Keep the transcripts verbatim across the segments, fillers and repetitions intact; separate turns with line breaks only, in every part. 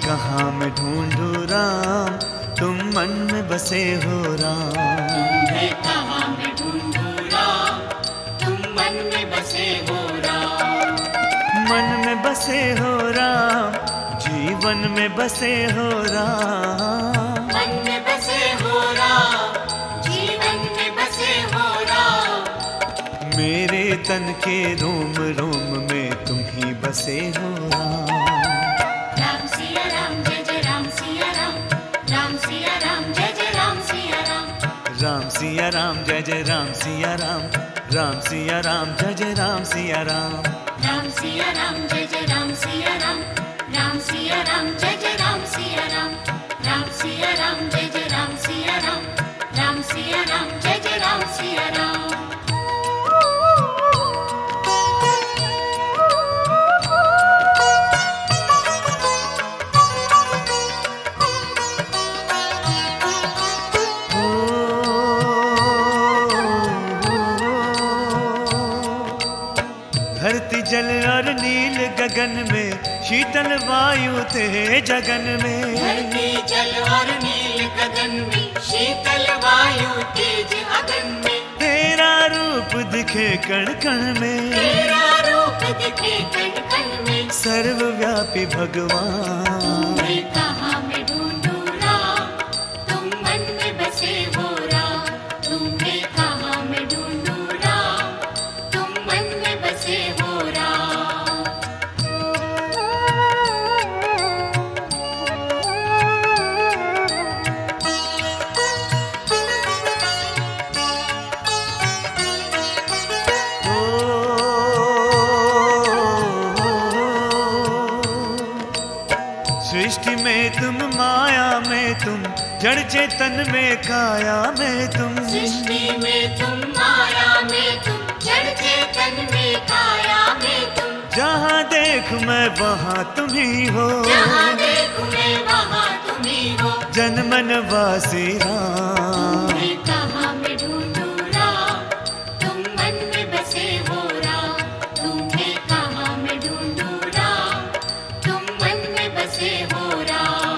कहाँ मैं ढूंढूं राम, तुम मन में बसे हो राम।
तुम्हें कहाँ मैं ढूंढूं राम, तुम मन में बसे हो राम।
मन में बसे हो राम, जीवन में बसे हो राम।
मन में बसे हो राम, जीवन में बसे हो राम।
मेरे तन के रोम रोम में तुम ही बसे हो राम।
राम सिया राम जय जय राम सिया राम, राम सिया राम जय जय राम सिया राम।
राम सिया राम जय जय राम सिया राम, राम सिया राम जय जय राम सिया राम।
राम सिया राम जय जय राम सिया राम, राम सिया राम जय जय राम सिया राम। राम सिया राम जय जय राम सिया राम, राम सिया राम जय जय राम सिया राम।
धरती जल और नील गगन में, शीतल वायु थे जगन में।
धरती जल और नील गगन में, शीतल वायु तेज अगन में।
तेरा रूप दिखे कण कण में,
तेरा रूप दिखे कण कण में।
सर्वव्यापी भगवान।
तुम्हें कहाँ मैं ढूंढूं राम, तुम मन में बसे हो राम। तुम्हें कहाँ मैं ढूंढूं राम, तुम मन में बसे हो राम।
सृष्टि में तुम, माया में तुम, जड़ चेतन में काया में तुम।
सृष्टि में तुम, माया में तुम, जड़ चेतन में काया में तुम।
जहाँ देख मैं वहाँ तुम ही हो,
जहाँ देखूं मैं वहाँ तुम ही हो।
जन मन वासी राम।
तुम्हें कहाँ मैं ढूंढूं राम, तुम मन में बसे हो राम। तुम्हें कहाँ मैं ढूंढूं राम, तुम मन में बसे हो राम।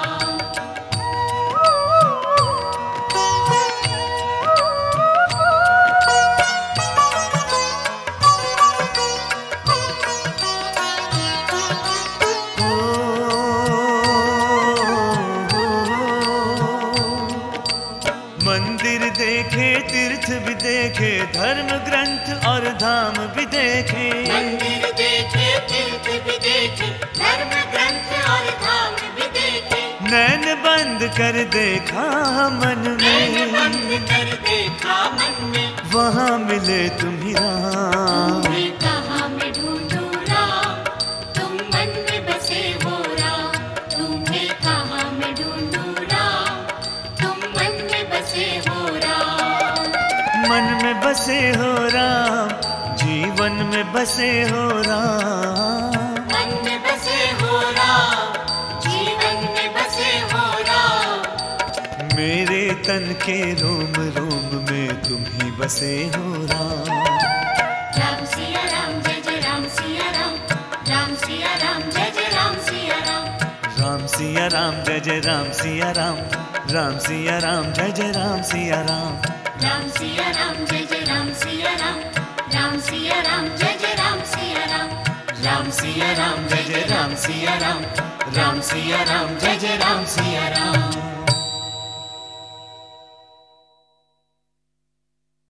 मंदिर देखे, तीर्थ भी देखे, धर्म ग्रंथ और धाम भी देखे।
मंदिर देखे, तीर्थ भी देखे, धर्म ग्रंथ और धाम भी देखे।
नैन बंद कर देखा मन
मैंने बंद
में,
कर देखा मन में।
वहाँ मिले तुम ही राम।
तुम्हें कहाँ मैं ढूंढूं राम, तुम मन में बसे हो राम। तुम्हें कहाँ मैं ढूंढूं राम, तुम मन में बसे हो राम।
मन में बसे हो राम, जीवन में बसे हो राम।
मन में बसे हो राम, जीवन में बसे हो राम।
मेरे तन के रोम रोम में तुम ही बसे हो राम।
राम सिया राम जय जय राम सिया राम, राम सिया राम जय जय राम सिया राम।
राम सिया राम जय जय राम सिया राम, राम सिया राम जय जय राम सिया राम।
राम सिया राम जय जय राम सिया राम, राम सिया राम जय जय राम सिया राम।
राम सिया राम जय जय राम सिया राम, राम सिया राम जय जय राम सिया राम।